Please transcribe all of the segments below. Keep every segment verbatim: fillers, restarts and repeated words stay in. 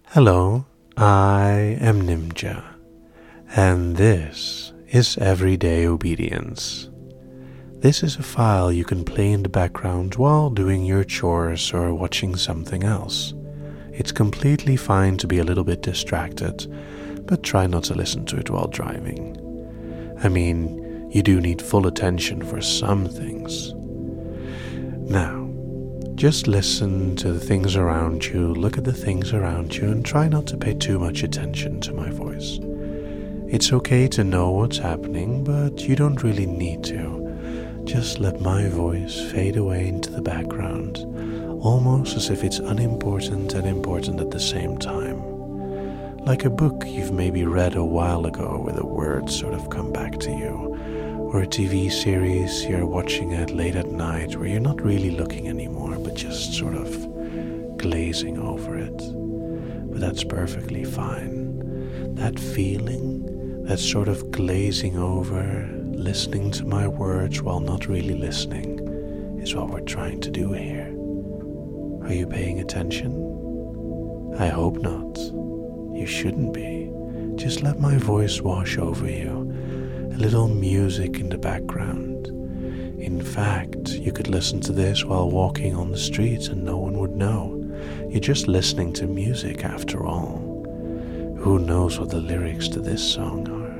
Hello, I am Nimja, and this is Everyday Obedience. This is a file you can play in the background while doing your chores or watching something else. It's completely fine to be a little bit distracted, but try not to listen to it while driving. I mean, you do need full attention for some things. Now, just listen to the things around you, look at the things around you, and try not to pay too much attention to my voice. It's okay to know what's happening, but you don't really need to. Just let my voice fade away into the background, almost as if it's unimportant and important at the same time. Like a book you've maybe read a while ago where the words sort of come back to you. Or a T V series you're watching at late at night where you're not really looking anymore, but just sort of glazing over it. But that's perfectly fine. That feeling, that sort of glazing over, listening to my words while not really listening, is what we're trying to do here. Are you paying attention? I hope not. You shouldn't be. Just let my voice wash over you. A little music in the background. In fact, you could listen to this while walking on the streets and no one would know. You're just listening to music after all. Who knows what the lyrics to this song are?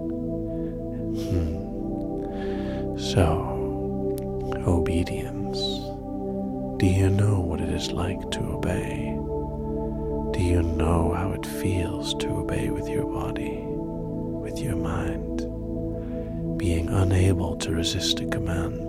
Hmm. So, obedience. Do you know what it is like to obey? Do you know how it feels to obey with your body, with your mind? Being unable to resist a command.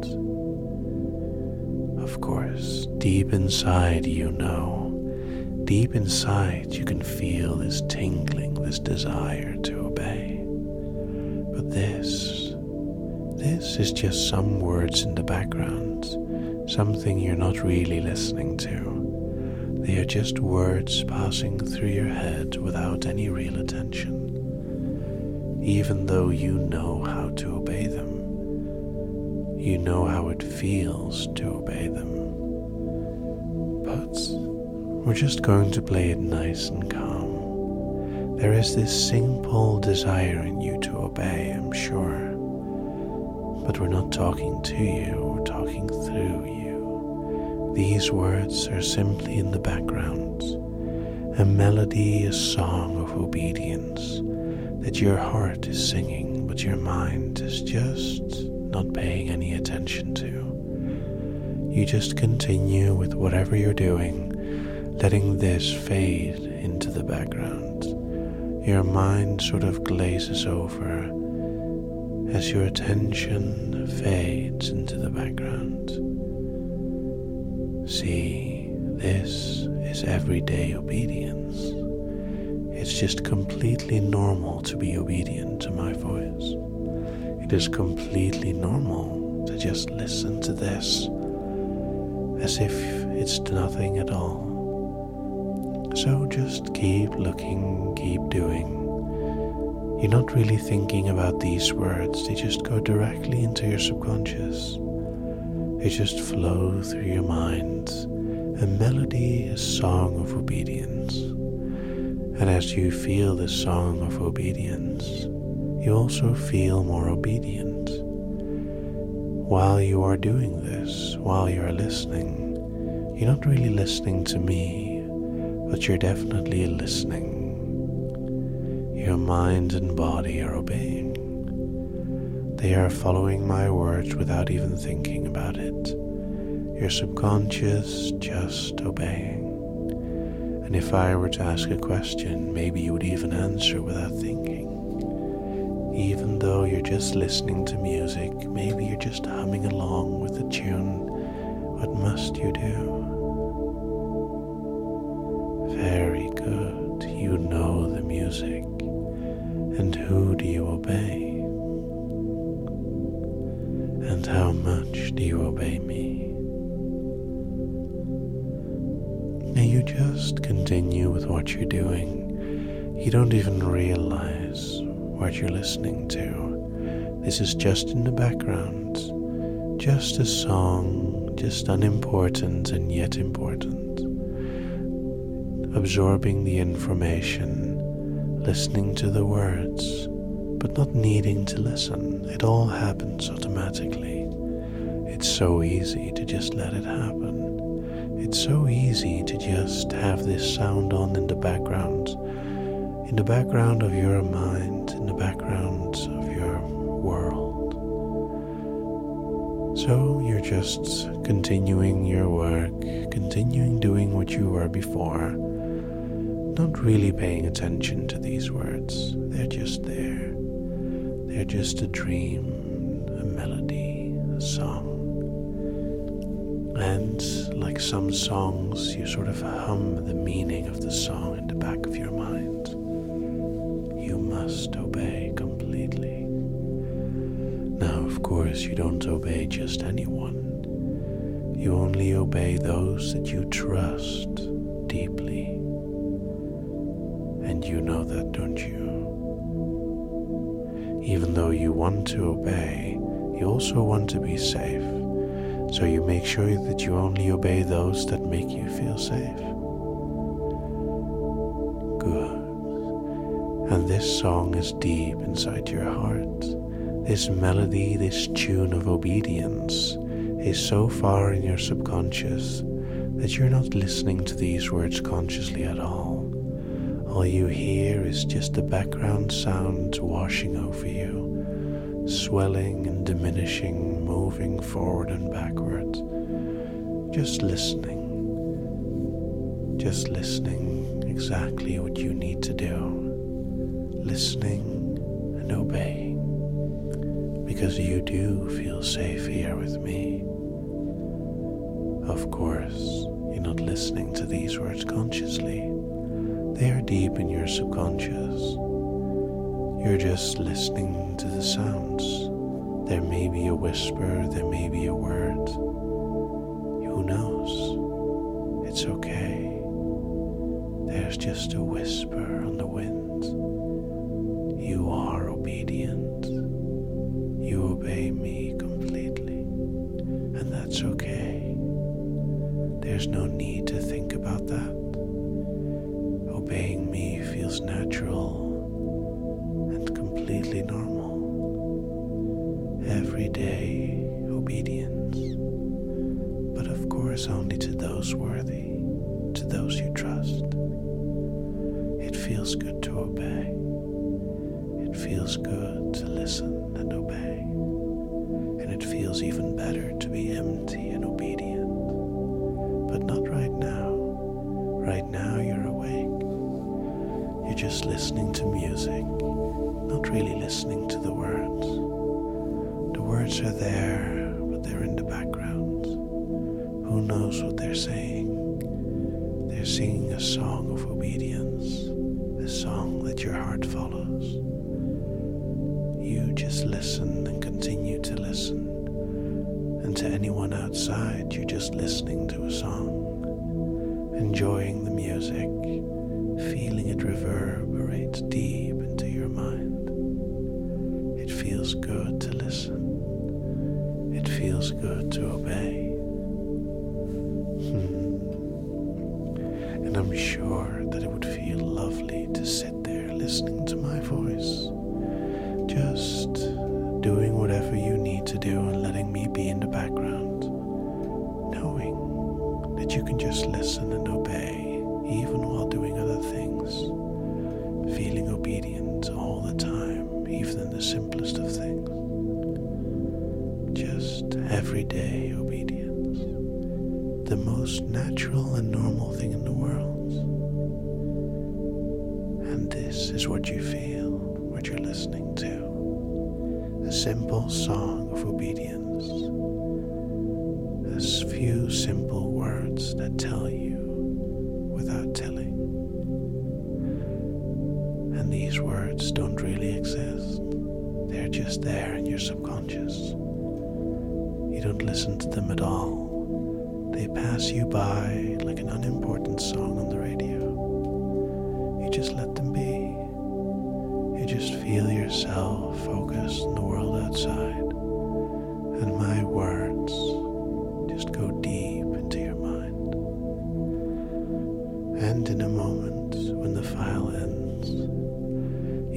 Of course, deep inside you know, deep inside you can feel this tingling, this desire to obey. But this, this is just some words in the background, something you're not really listening to. They are just words passing through your head without any real attention. Even though you know how to obey them, you know how it feels to obey them. But we're just going to play it nice and calm. There is this simple desire in you to obey, I'm sure. But we're not talking to you, we're talking through you. These words are simply in the background. A melody, a song of obedience that your heart is singing, but your mind is just not paying any attention to. You just continue with whatever you're doing, letting this fade into the background. Your mind sort of glazes over as your attention fades into the background. See, this is everyday obedience. It's just completely normal to be obedient to my voice. It is completely normal to just listen to this as if it's nothing at all. So just keep looking, keep doing. You're not really thinking about these words. They just go directly into your subconscious. They just flow through your mind. A melody, a song of obedience. And as you feel the song of obedience, you also feel more obedient. While you are doing this, while you are listening, you're not really listening to me, but you're definitely listening. Your mind and body are obeying. They are following my words without even thinking about it. Your subconscious just obeying. And if I were to ask a question, maybe you would even answer without thinking. Even though you're just listening to music, maybe you're just humming along with the tune. What must you do? Very good. You know the music. And who do you obey? And how much do you obey me? And you just continue with what you're doing. You don't even realize what you're listening to. This is just in the background. Just a song, just unimportant and yet important. absorbing the information, listening to the words, but not needing to listen. It all happens automatically. It's so easy to just let it happen. It's so easy to just have this sound on in the background, in the background of your mind, in the background of your world. So you're just continuing your work, continuing doing what you were before, not really paying attention to these words. They're just there. They're just a dream, a melody, a song. And like some songs, you sort of hum the meaning of the song in the back of your mind. You must obey completely. Now, of course, you don't obey just anyone. You only obey those that you trust deeply. And you know that, don't you? Even though you want to obey, you also want to be safe. So you make sure that you only obey those that make you feel safe. Good. And this song is deep inside your heart. This melody, this tune of obedience is so far in your subconscious that you're not listening to these words consciously at all. All you hear is just the background sound washing over you, swelling and diminishing, moving forward and backward. Just listening. Just listening exactly what you need to do. Listening and obeying. Because you do feel safe here with me. Of course, you're not listening to these words consciously. They are deep in your subconscious. You're just listening to the sounds. There may be a whisper, there may be a word. Who knows? It's okay. There's just a whisper on the wind. You are obedient. You obey me completely, and that's okay. There's no need to think about that. Obeying me feels natural and completely normal. Everyday obedience, but of course only to those worthy, to those you trust. It feels good to obey. It feels good to listen and obey. And it feels even better to be empty and obedient. But not right now. Right now you're awake. You're just listening to music, not really listening to the words. The words are there, but they're in the background. Who knows what they're saying? They're singing a song of obedience, a song that your heart follows. You just listen and continue to listen. And to anyone outside, you're just listening to a song, enjoying the music, feeling it reverberate deep into your mind. It feels good to listen. It feels good to obey. Hmm. And I'm sure that it would feel lovely to sit there listening to my voice. Just doing whatever you need to do and letting me be in the background, knowing that you can just listen and obey even while doing other things, feeling obedient all the time, even in the simplest of things. Just everyday obedience, the most natural and normal thing in the world. And this is what you feel, what you're listening to. A simple song of obedience. A few simple words that tell you without telling. And these words don't really exist. They're just there in your subconscious. You don't listen to them at all. They pass you by like an unimportant song on the radio. You just let them be. You just feel yourself focused on the world outside, and my words just go deep into your mind. And in a moment,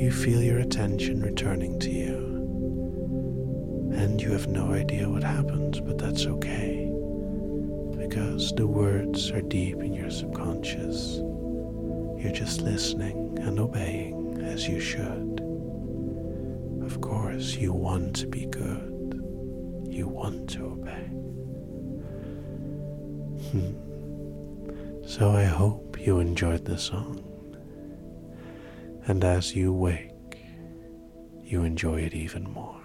you feel your attention returning to you. And you have no idea what happens, but that's okay, because the words are deep in your subconscious. You're just listening and obeying as you should. Of course, you want to be good. You want to obey. Hmm. So I hope you enjoyed the song. And as you wake, you enjoy it even more.